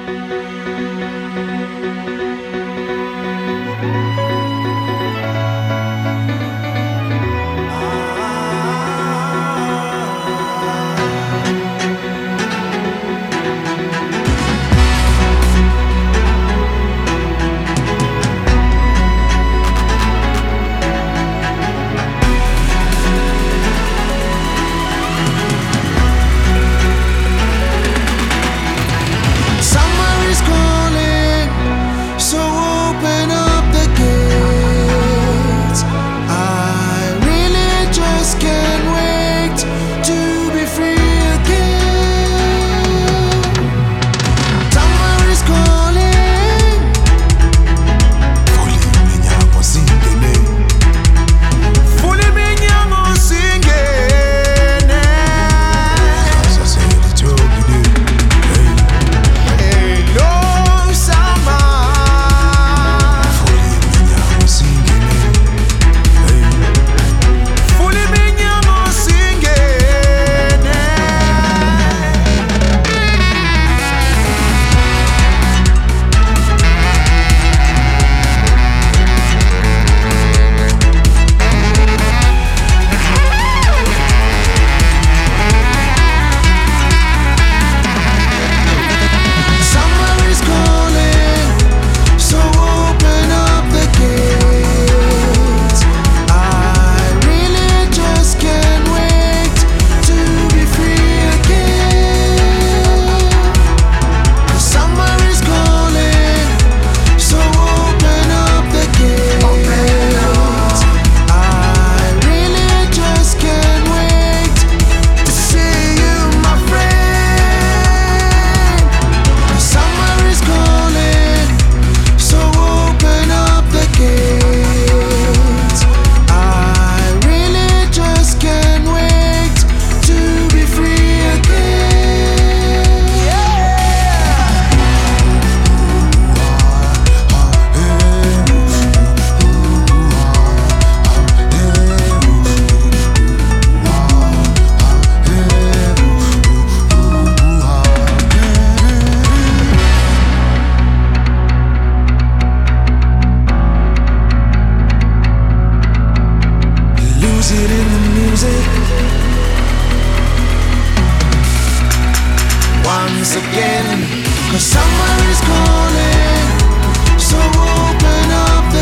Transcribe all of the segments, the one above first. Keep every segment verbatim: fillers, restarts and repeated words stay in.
once again, 'cause summer is calling, so open up the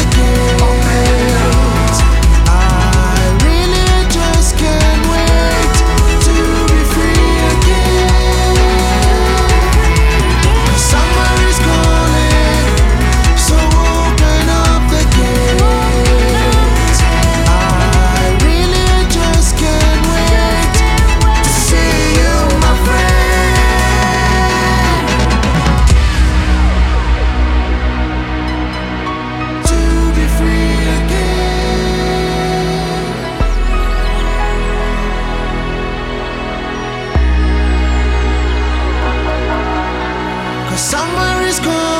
gates. I really just can't wait to be free again. 'Cause summer is calling, so open up the gates. I really just can't wait to see you, my friend. Summer is gone.